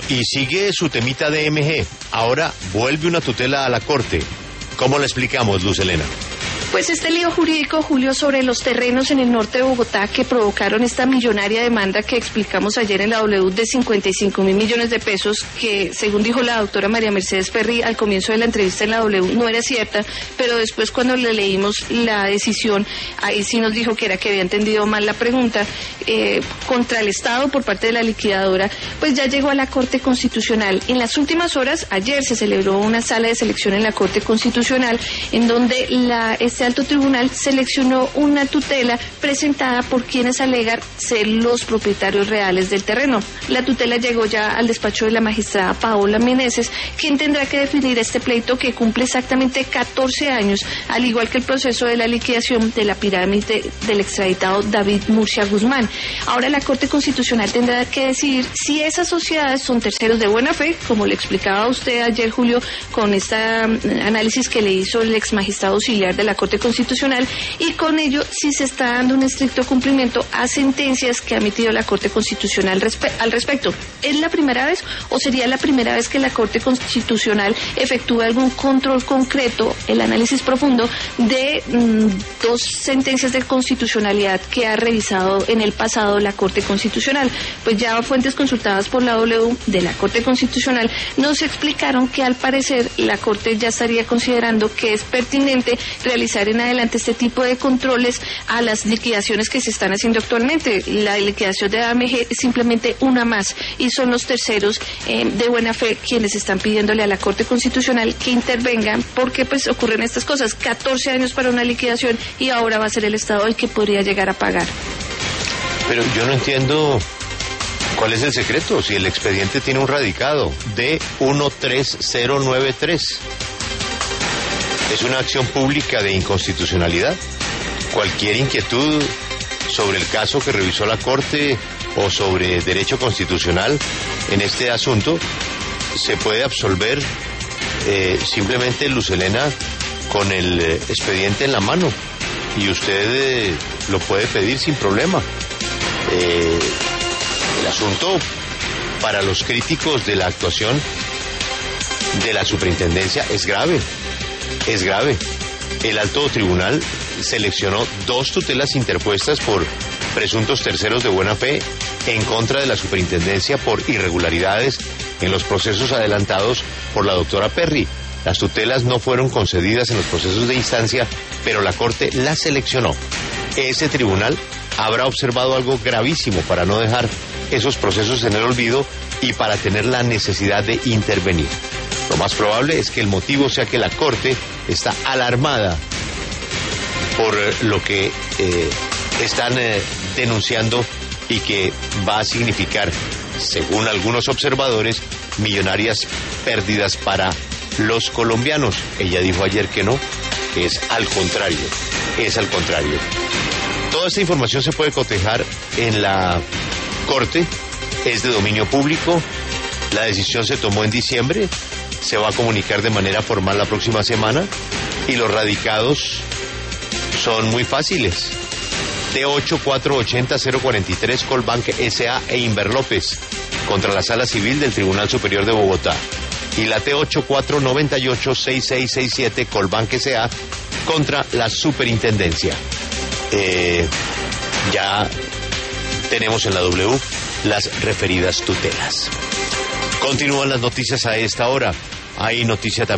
Y sigue su temita de MG. Ahora vuelve una tutela a la Corte. ¿Cómo le explicamos, Luz Helena? Pues este lío jurídico, Julio, sobre los terrenos en el norte de Bogotá que provocaron esta millonaria demanda que explicamos ayer en la W de 55.000 millones de pesos, que según dijo la doctora María Mercedes Perry al comienzo de la entrevista en la W no era cierta, pero después cuando le leímos la decisión, ahí sí nos dijo que había entendido mal la pregunta, contra el Estado por parte de la liquidadora, pues ya llegó a la Corte Constitucional. En las últimas horas, ayer se celebró una sala de selección en la Corte Constitucional en donde este alto tribunal seleccionó una tutela presentada por quienes alegan ser los propietarios reales del terreno. La tutela llegó ya al despacho de la magistrada Paola Meneses, quien tendrá que definir este pleito que cumple exactamente 14 años, al igual que el proceso de la liquidación de la pirámide del extraditado David Murcia Guzmán. Ahora la Corte Constitucional tendrá que decidir si esas sociedades son terceros de buena fe, como le explicaba a usted ayer, Julio, con este análisis que le hizo el ex magistrado auxiliar de la Corte Constitucional, y con ello si se está dando un estricto cumplimiento a sentencias que ha emitido la Corte Constitucional al respecto. ¿Es la primera vez o sería la primera vez que la Corte Constitucional efectúa algún control concreto, el análisis profundo de dos sentencias de constitucionalidad que ha revisado en el pasado la Corte Constitucional? Pues ya fuentes consultadas por la W de la Corte Constitucional nos explicaron que al parecer la Corte ya estaría considerando que es pertinente realizar en adelante este tipo de controles a las liquidaciones que se están haciendo actualmente. La liquidación de AMG es simplemente una más y son los terceros de buena fe quienes están pidiéndole a la Corte Constitucional que intervengan, porque pues ocurren estas cosas, 14 años para una liquidación y ahora va a ser el Estado el que podría llegar a pagar. Pero yo no entiendo cuál es el secreto, si el expediente tiene un radicado de 13093. Es una acción pública de inconstitucionalidad. Cualquier inquietud sobre el caso que revisó la Corte o sobre derecho constitucional en este asunto se puede absolver simplemente, Luz Helena, con el expediente en la mano, y usted lo puede pedir sin problema. El asunto para los críticos de la actuación de la superintendencia es grave. Es grave. El alto tribunal seleccionó 2 tutelas interpuestas por presuntos terceros de buena fe en contra de la superintendencia por irregularidades en los procesos adelantados por la doctora Perry. Las tutelas no fueron concedidas en los procesos de instancia, pero la Corte las seleccionó. Ese tribunal habrá observado algo gravísimo para no dejar esos procesos en el olvido y para tener la necesidad de intervenir. Lo más probable es que el motivo sea que la Corte está alarmada por lo que están denunciando y que va a significar, según algunos observadores, millonarias pérdidas para los colombianos. Ella dijo ayer que no, que es al contrario, es al contrario. Toda esta información se puede cotejar en la Corte, es de dominio público, la decisión se tomó en diciembre, se va a comunicar de manera formal la próxima semana y los radicados son muy fáciles. T8480043 Colbank S.A. e Inver López contra la Sala Civil del Tribunal Superior de Bogotá, y la T84986667 Colbank S.A. contra la Superintendencia. Ya tenemos en la W las referidas tutelas. Continúan las noticias a esta hora. Hay noticia también